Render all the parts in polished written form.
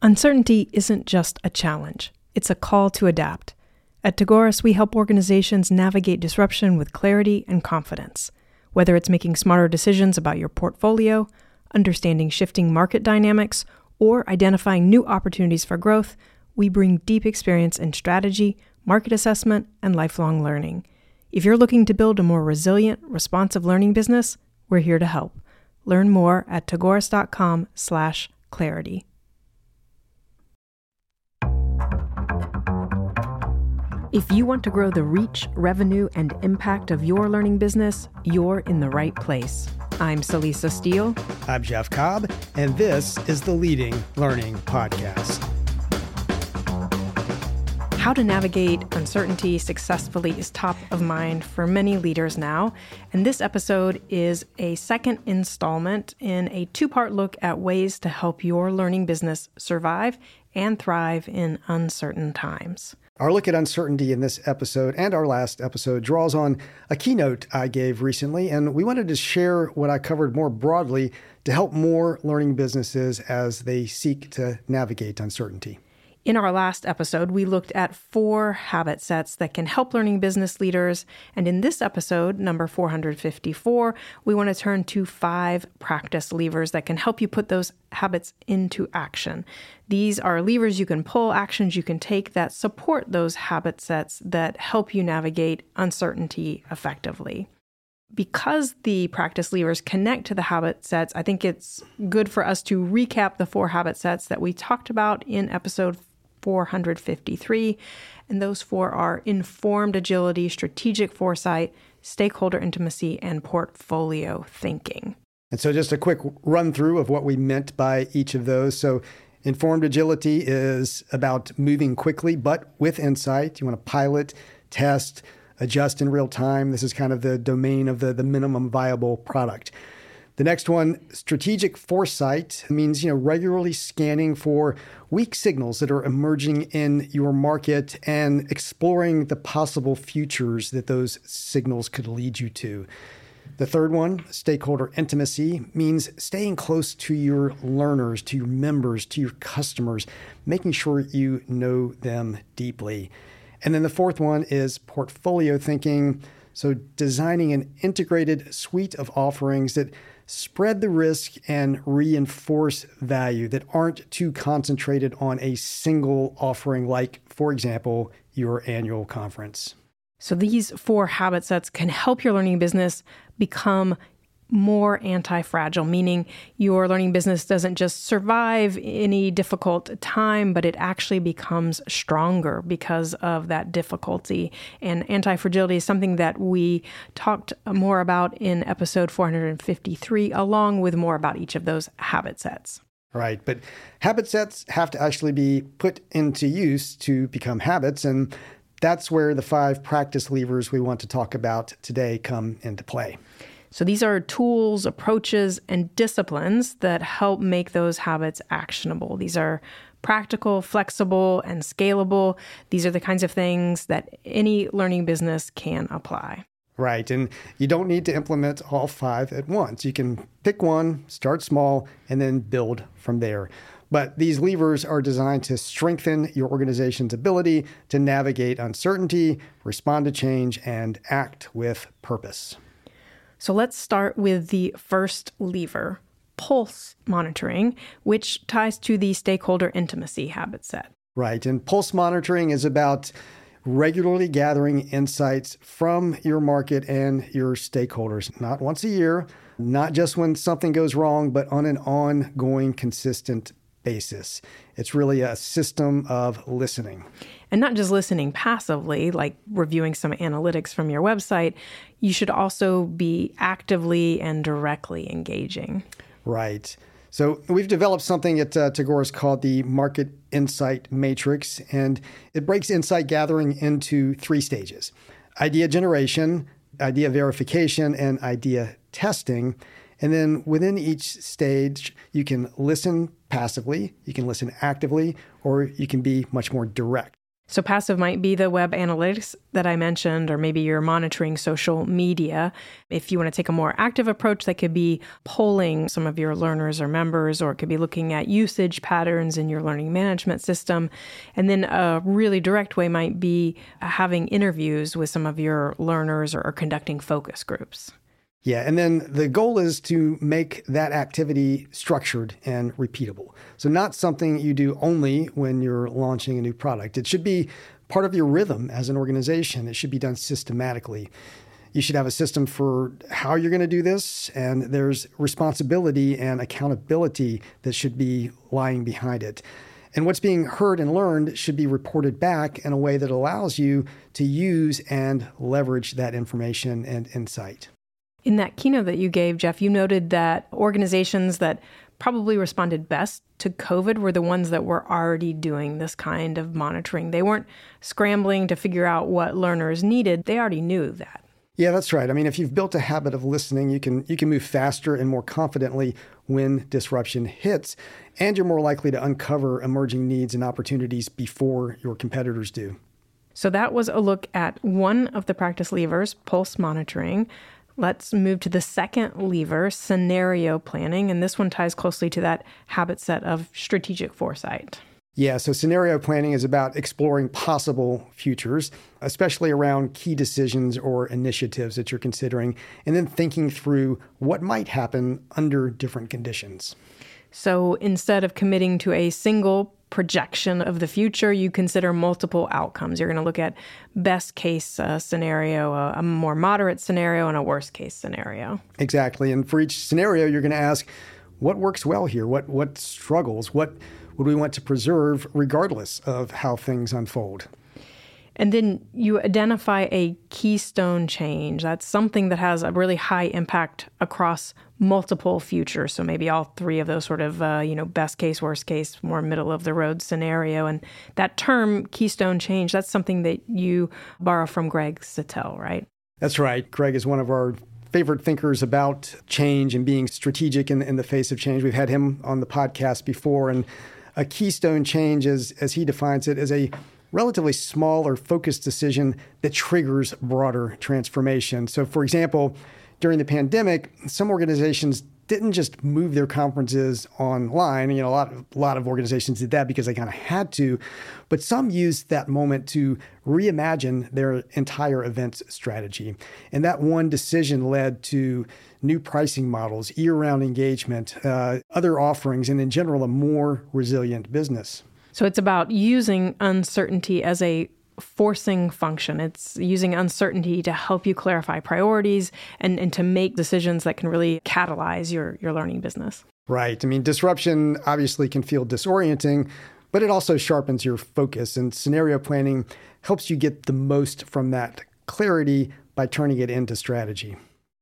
Uncertainty isn't just a challenge, it's a call to adapt. At Tagoras, we help organizations navigate disruption with clarity and confidence. Whether it's making smarter decisions about your portfolio, understanding shifting market dynamics, or identifying new opportunities for growth, we bring deep experience in strategy, market assessment, and lifelong learning. If you're looking to build a more resilient, responsive learning business, we're here to help. Learn more at tagoras.com/clarity. If you want to grow the reach, revenue, and impact of your learning business, you're in the right place. I'm Celisa Steele. I'm Jeff Cobb, and this is the Leading Learning Podcast. How to navigate uncertainty successfully is top of mind for many leaders now, and this episode is a second installment in a two-part look at ways to help your learning business survive and thrive in uncertain times. Our look at uncertainty in this episode and our last episode draws on a keynote I gave recently, and we wanted to share what I covered more broadly to help more learning businesses as they seek to navigate uncertainty. In our last episode, we looked at 4 habit sets that can help learning business leaders. And in this episode, number 454, we want to turn to 5 practice levers that can help you put those habits into action. These are levers you can pull, actions you can take that support those habit sets that help you navigate uncertainty effectively. Because the practice levers connect to the habit sets, I think it's good for us to recap the 4 habit sets that we talked about in episode 453, and those 4 are informed agility, strategic foresight, stakeholder intimacy, and portfolio thinking. And so just a quick run through of what we meant by each of those. So informed agility is about moving quickly, but with insight. You want to pilot, test, adjust in real time. This is kind of the domain of the minimum viable product. The next one, strategic foresight, means regularly scanning for weak signals that are emerging in your market and exploring the possible futures that those signals could lead you to. The third one, stakeholder intimacy, means staying close to your learners, to your members, to your customers, making sure you know them deeply. And then the fourth one is portfolio thinking. So designing an integrated suite of offerings that spread the risk and reinforce value, that aren't too concentrated on a single offering, like, for example, your annual conference. So these 4 habit sets can help your learning business become more anti-fragile, meaning your learning business doesn't just survive any difficult time, but it actually becomes stronger because of that difficulty. And anti-fragility is something that we talked more about in episode 453, along with more about each of those habit sets. Right, but habit sets have to actually be put into use to become habits, and that's where the 5 practice levers we want to talk about today come into play. So these are tools, approaches, and disciplines that help make those habits actionable. These are practical, flexible, and scalable. These are the kinds of things that any learning business can apply. Right, and you don't need to implement all 5 at once. You can pick one, start small, and then build from there. But these levers are designed to strengthen your organization's ability to navigate uncertainty, respond to change, and act with purpose. So let's start with the first lever, pulse monitoring, which ties to the stakeholder intimacy habit set. Right. And pulse monitoring is about regularly gathering insights from your market and your stakeholders, not once a year, not just when something goes wrong, but on an ongoing, consistent basis. It's really a system of listening. And not just listening passively, like reviewing some analytics from your website. You should also be actively and directly engaging. Right. So we've developed something at Tagoras called the Market Insight Matrix, and it breaks insight gathering into 3 stages: idea generation, idea verification, and idea testing. And then within each stage, you can listen passively, you can listen actively, or you can be much more direct. So passive might be the web analytics that I mentioned, or maybe you're monitoring social media. If you want to take a more active approach, that could be polling some of your learners or members, or it could be looking at usage patterns in your learning management system. And then a really direct way might be having interviews with some of your learners or conducting focus groups. Yeah, and then the goal is to make that activity structured and repeatable. So not something you do only when you're launching a new product. It should be part of your rhythm as an organization. It should be done systematically. You should have a system for how you're going to do this, and there's responsibility and accountability that should be lying behind it. And what's being heard and learned should be reported back in a way that allows you to use and leverage that information and insight. In that keynote that you gave, Jeff, you noted that organizations that probably responded best to COVID were the ones that were already doing this kind of monitoring. They weren't scrambling to figure out what learners needed. They already knew that. Yeah, that's right. I mean, if you've built a habit of listening, you can move faster and more confidently when disruption hits, and you're more likely to uncover emerging needs and opportunities before your competitors do. So that was a look at one of the practice levers, pulse monitoring. Let's move to the second lever, scenario planning, and this one ties closely to that habit set of strategic foresight. Yeah, so scenario planning is about exploring possible futures, especially around key decisions or initiatives that you're considering, and then thinking through what might happen under different conditions. So instead of committing to a single projection of the future, you consider multiple outcomes. You're going to look at best case scenario, a more moderate scenario, and a worst case scenario. Exactly. And for each scenario, you're going to ask, what works well here? What struggles? What would we want to preserve regardless of how things unfold? And then you identify a keystone change. That's something that has a really high impact across multiple futures. So maybe all three of those sort of, best case, worst case, more middle of the road scenario. And that term, keystone change, that's something that you borrow from Greg Sattel, right? That's right. Greg is one of our favorite thinkers about change and being strategic in the face of change. We've had him on the podcast before. And a keystone change, as he defines it, is a relatively small or focused decision that triggers broader transformation. So, for example, during the pandemic, some organizations didn't just move their conferences online. A lot of organizations did that because they kind of had to, but some used that moment to reimagine their entire events strategy. And that one decision led to new pricing models, year-round engagement, other offerings, and in general, a more resilient business. So it's about using uncertainty as a forcing function. It's using uncertainty to help you clarify priorities and to make decisions that can really catalyze your learning business. Right. I mean, disruption obviously can feel disorienting, but it also sharpens your focus. And scenario planning helps you get the most from that clarity by turning it into strategy.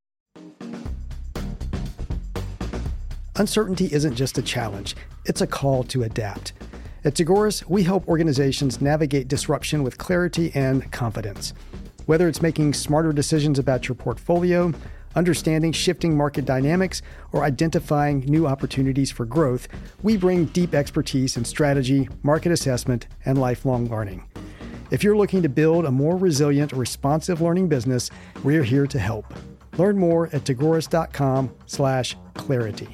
Uncertainty isn't just a challenge, it's a call to adapt. At Tagoras, we help organizations navigate disruption with clarity and confidence. Whether it's making smarter decisions about your portfolio, understanding shifting market dynamics, or identifying new opportunities for growth, we bring deep expertise in strategy, market assessment, and lifelong learning. If you're looking to build a more resilient, responsive learning business, we're here to help. Learn more at tagoras.com/clarity.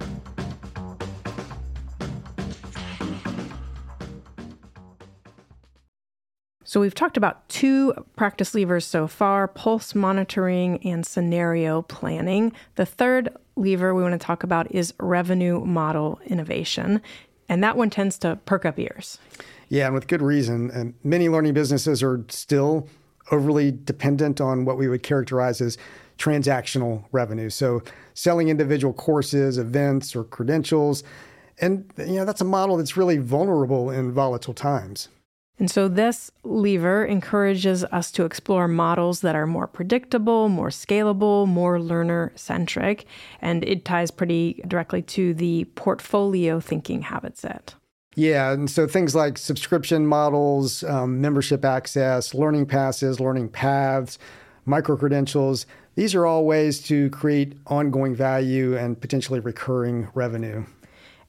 So we've talked about two practice levers so far, pulse monitoring and scenario planning. The third lever we want to talk about is revenue model innovation. And that one tends to perk up ears. Yeah, and with good reason. And many learning businesses are still overly dependent on what we would characterize as transactional revenue. So selling individual courses, events, or credentials. And that's a model that's really vulnerable in volatile times. And so this lever encourages us to explore models that are more predictable, more scalable, more learner-centric, and it ties pretty directly to the portfolio thinking habit set. Yeah, and so things like subscription models, membership access, learning passes, learning paths, micro-credentials, these are all ways to create ongoing value and potentially recurring revenue. And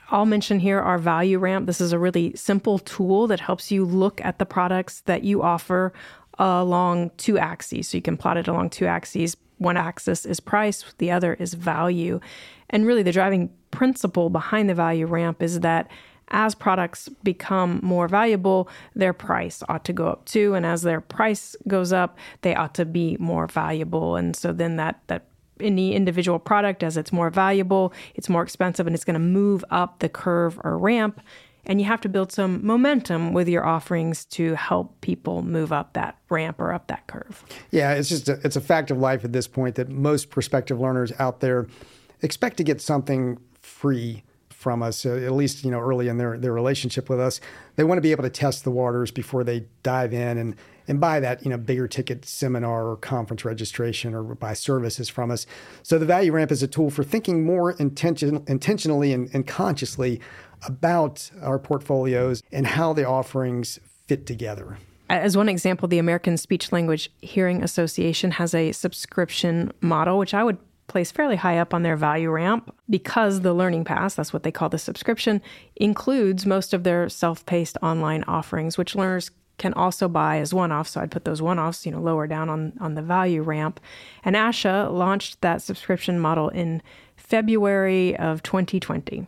I'll mention here our value ramp. This is a really simple tool that helps you look at the products that you offer along two axes. So you can plot it along two axes. One axis is price, the other is value. And really the driving principle behind the value ramp is that as products become more valuable, their price ought to go up too. And as their price goes up, they ought to be more valuable. And so then that any individual product, as it's more valuable, it's more expensive, and it's going to move up the curve or ramp. And you have to build some momentum with your offerings to help people move up that ramp or up that curve. Yeah, it's a fact of life at this point that most prospective learners out there expect to get something free from us, at least early in their relationship with us. They want to be able to test the waters before they dive in and buy that bigger ticket seminar or conference registration or buy services from us. So the value ramp is a tool for thinking more intentionally and consciously about our portfolios and how the offerings fit together. As one example, the American Speech Language Hearing Association has a subscription model, which I would place fairly high up on their value ramp because the Learning Pass, that's what they call the subscription, includes most of their self-paced online offerings, which learners can also buy as one-offs. So I'd put those one-offs, lower down on the value ramp. And ASHA launched that subscription model in February of 2020.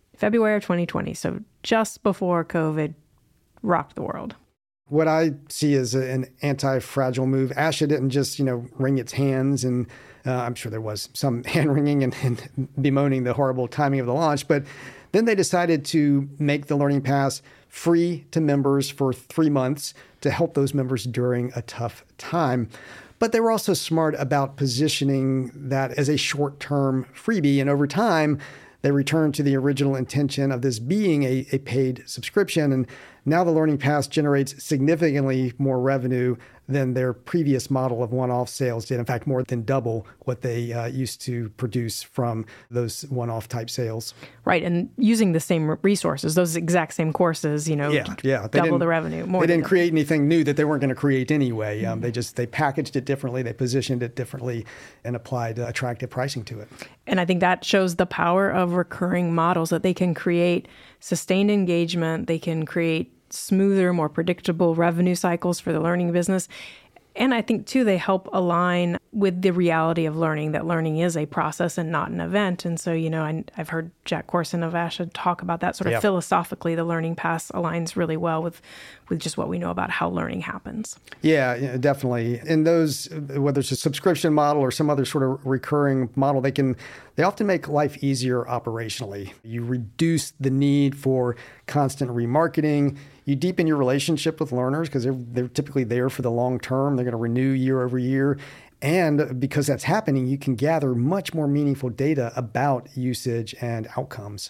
So just before COVID rocked the world. What I see as an anti-fragile move, ASHA didn't just, wring its hands, and I'm sure there was some hand-wringing and bemoaning the horrible timing of the launch, but then they decided to make the Learning Pass free to members for 3 months to help those members during a tough time. But they were also smart about positioning that as a short-term freebie, and over time, they returned to the original intention of this being a paid subscription. And now the Learning Pass generates significantly more revenue than their previous model of one-off sales did. In fact, more than double what they used to produce from those one-off type sales. Right. And using the same resources, those exact same courses, double the revenue. They didn't create anything new that they weren't going to create anyway. They packaged it differently, they positioned it differently, and applied attractive pricing to it. And I think that shows the power of recurring models, that they can create sustained engagement, they can create smoother, more predictable revenue cycles for the learning business. And I think, too, they help align with the reality of learning, that learning is a process and not an event. And so, I've heard Jack Corson of ASHA talk about that sort of philosophically. The Learning Pass aligns really well with just what we know about how learning happens. Yeah, definitely. And those, whether it's a subscription model or some other sort of recurring model, they often make life easier operationally. You reduce the need for constant remarketing. You deepen your relationship with learners because they're typically there for the long term. They're going to renew year over year. And because that's happening, you can gather much more meaningful data about usage and outcomes.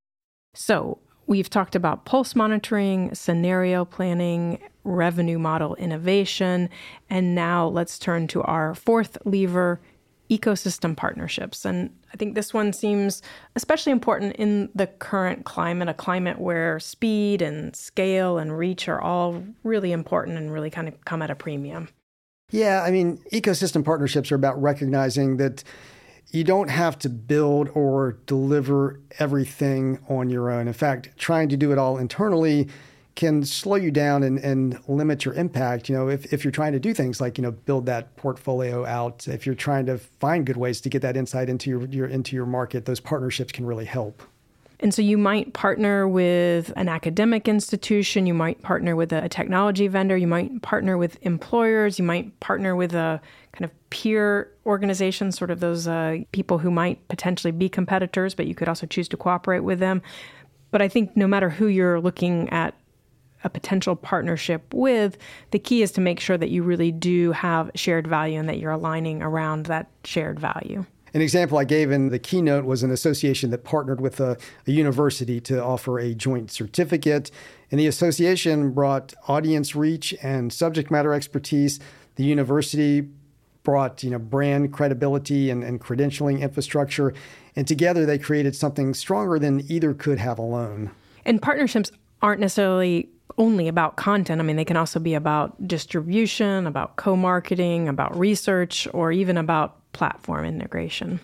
So we've talked about pulse monitoring, scenario planning, revenue model innovation, and now let's turn to our fourth lever, ecosystem partnerships. And I think this one seems especially important in the current climate, a climate where speed and scale and reach are all really important and really kind of come at a premium. Yeah, ecosystem partnerships are about recognizing that you don't have to build or deliver everything on your own. In fact, trying to do it all internally can slow you down and limit your impact. If you're trying to do things like, build that portfolio out, if you're trying to find good ways to get that insight into your market, those partnerships can really help. And so you might partner with an academic institution, you might partner with a technology vendor, you might partner with employers, you might partner with a kind of peer organization, sort of those people who might potentially be competitors, but you could also choose to cooperate with them. But I think no matter who you're looking at a potential partnership with, the key is to make sure that you really do have shared value and that you're aligning around that shared value. An example I gave in the keynote was an association that partnered with a university to offer a joint certificate. And the association brought audience reach and subject matter expertise. The university brought brand credibility and credentialing infrastructure. And together they created something stronger than either could have alone. And partnerships aren't necessarily only about content. They can also be about distribution, about co-marketing, about research, or even about platform integration.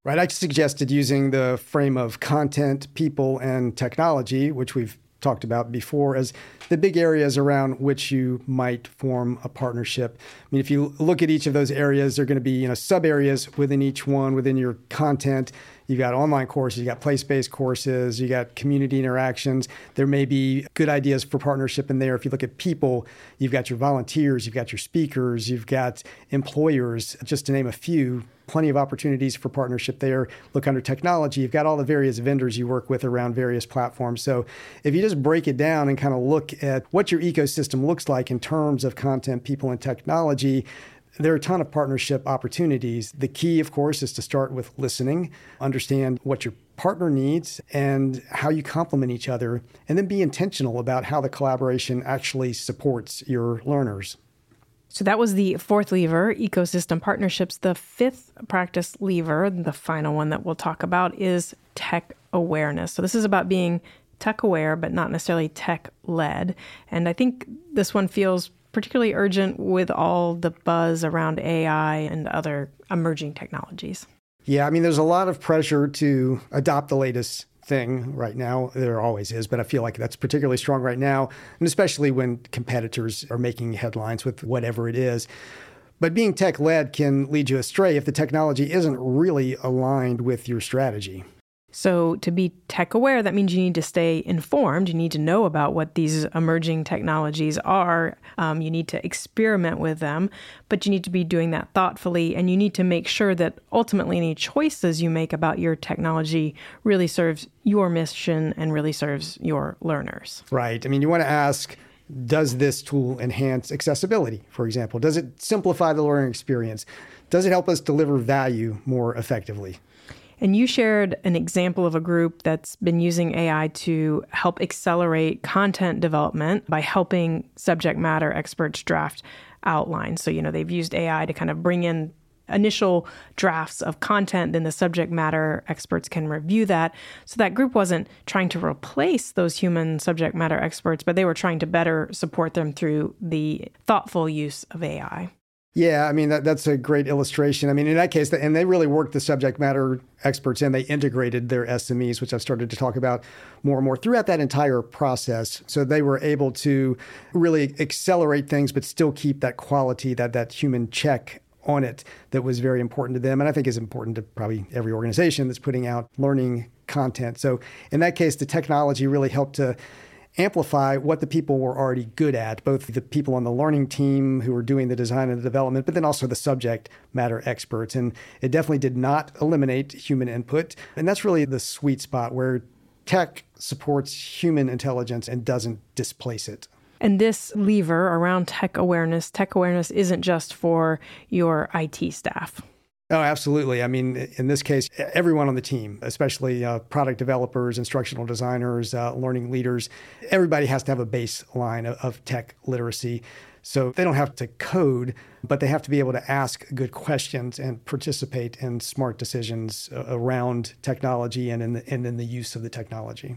Right. I suggested using the frame of content, people, and technology, which we've talked about before, as the big areas around which you might form a partnership. I mean, if you look at each of those areas, there are going to be, sub areas within each one, within your content. You've got online courses, you got place-based courses, you got community interactions. There may be good ideas for partnership in there. If you look at people, you've got your volunteers, you've got your speakers, you've got employers, just to name a few. Plenty of opportunities for partnership there. Look under technology. You've got all the various vendors you work with around various platforms. So if you just break it down and kind of look at what your ecosystem looks like in terms of content, people, and technology, there are a ton of partnership opportunities. The key, of course, is to start with listening, understand what your partner needs and how you complement each other, and then be intentional about how the collaboration actually supports your learners. So that was the fourth lever, ecosystem partnerships. The fifth practice lever, the final one that we'll talk about, is tech awareness. So this is about being tech aware, but not necessarily tech led. And I think this one feels particularly urgent with all the buzz around AI and other emerging technologies. Yeah, I mean, there's a lot of pressure to adopt the latest thing right now. There always is, but I feel like that's particularly strong right now, and especially when competitors are making headlines with whatever it is. But being tech-led can lead you astray if the technology isn't really aligned with your strategy. So to be tech aware, that means you need to stay informed. You need to know about what these emerging technologies are. You need to experiment with them, but you need to be doing that thoughtfully. And you need to make sure that ultimately any choices you make about your technology really serves your mission and really serves your learners. Right. I mean, you want to ask, does this tool enhance accessibility, for example? Does it simplify the learning experience? Does it help us deliver value more effectively? And you shared an example of a group that's been using AI to help accelerate content development by helping subject matter experts draft outlines. So, they've used AI to kind of bring in initial drafts of content, then the subject matter experts can review that. So that group wasn't trying to replace those human subject matter experts, but they were trying to better support them through the thoughtful use of AI. Yeah, I mean, that's a great illustration. I mean, in that case, and they really worked the subject matter experts in. They integrated their SMEs, which I've started to talk about more and more throughout that entire process. So they were able to really accelerate things, but still keep that quality, that human check on it that was very important to them. And I think is important to probably every organization that's putting out learning content. So in that case, the technology really helped to amplify what the people were already good at, both the people on the learning team who were doing the design and the development, but then also the subject matter experts. And it definitely did not eliminate human input. And that's really the sweet spot where tech supports human intelligence and doesn't displace it. And this lever around tech awareness isn't just for your IT staff. Oh, absolutely. I mean, in this case, everyone on the team, especially product developers, instructional designers, learning leaders, everybody has to have a baseline of tech literacy. So they don't have to code, but they have to be able to ask good questions and participate in smart decisions around technology and in the use of the technology.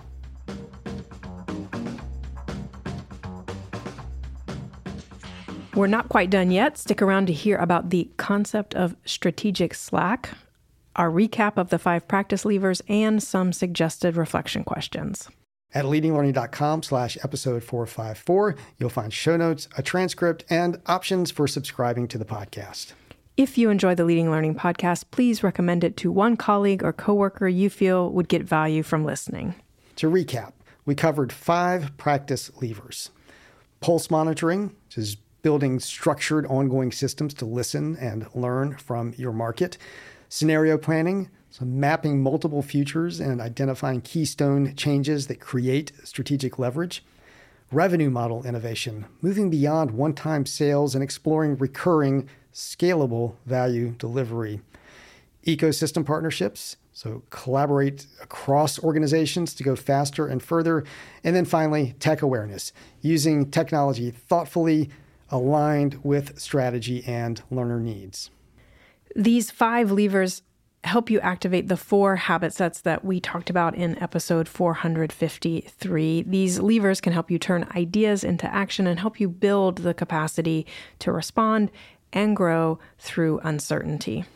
We're not quite done yet. Stick around to hear about the concept of strategic slack, our recap of the 5 practice levers, and some suggested reflection questions. At leadinglearning.com/episode 454, you'll find show notes, a transcript, and options for subscribing to the podcast. If you enjoy the Leading Learning podcast, please recommend it to one colleague or coworker you feel would get value from listening. To recap, we covered 5 practice levers. Pulse monitoring, which is building structured ongoing systems to listen and learn from your market. Scenario planning, so mapping multiple futures and identifying keystone changes that create strategic leverage. Revenue model innovation, moving beyond one-time sales and exploring recurring, scalable value delivery. Ecosystem partnerships, so collaborate across organizations to go faster and further. And then finally, tech awareness, using technology thoughtfully, aligned with strategy and learner needs. These 5 levers help you activate the 4 habit sets that we talked about in episode 453. These levers can help you turn ideas into action and help you build the capacity to respond and grow through uncertainty.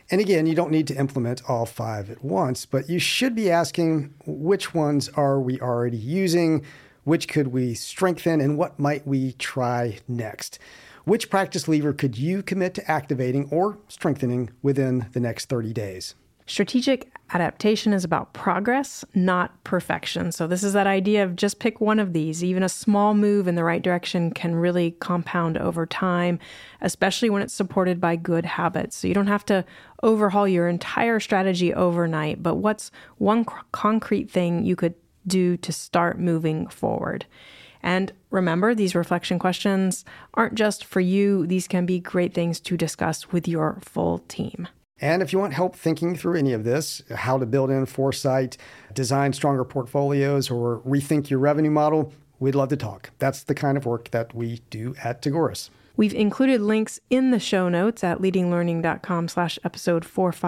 And again, you don't need to implement all 5 at once, but you should be asking which ones are we already using, which could we strengthen, and what might we try next? Which practice lever could you commit to activating or strengthening within the next 30 days? Strategic adaptation is about progress, not perfection. So this is that idea of just pick one of these. Even a small move in the right direction can really compound over time, especially when it's supported by good habits. So you don't have to overhaul your entire strategy overnight, but what's one concrete thing you could do to start moving forward? And remember, these reflection questions aren't just for you. These can be great things to discuss with your full team. And if you want help thinking through any of this, how to build in foresight, design stronger portfolios, or rethink your revenue model, we'd love to talk. That's the kind of work that we do at Tagoras. We've included links in the show notes at leadinglearning.com/episode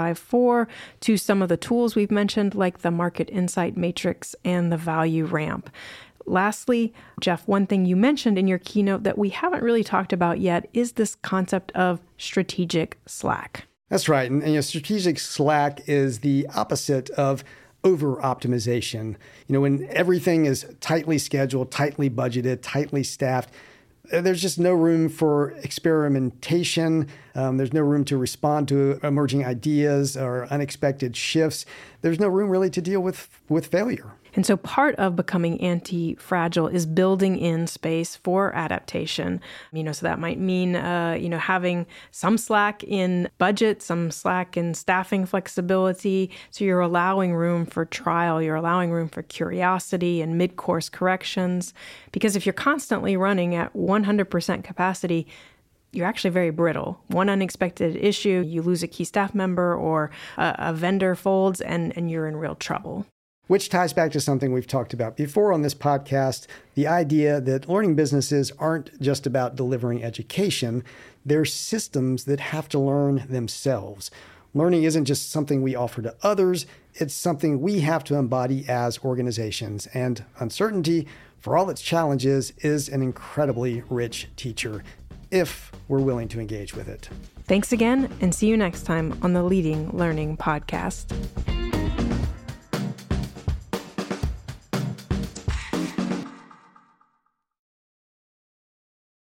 454 to some of the tools we've mentioned, like the Market Insight Matrix and the Value Ramp. Lastly, Jeff, one thing you mentioned in your keynote that we haven't really talked about yet is this concept of strategic slack. That's right. And strategic slack is the opposite of over-optimization. When everything is tightly scheduled, tightly budgeted, tightly staffed, there's just no room for experimentation. There's no room to respond to emerging ideas or unexpected shifts. There's no room really to deal with failure. And so part of becoming anti-fragile is building in space for adaptation. So that might mean, having some slack in budget, some slack in staffing flexibility. So you're allowing room for trial, you're allowing room for curiosity and mid-course corrections. Because if you're constantly running at 100% capacity, you're actually very brittle. One unexpected issue, you lose a key staff member or a vendor folds and you're in real trouble. Which ties back to something we've talked about before on this podcast, the idea that learning businesses aren't just about delivering education. They're systems that have to learn themselves. Learning isn't just something we offer to others. It's something we have to embody as organizations. And uncertainty, for all its challenges, is an incredibly rich teacher if we're willing to engage with it. Thanks again, and see you next time on the Leading Learning Podcast.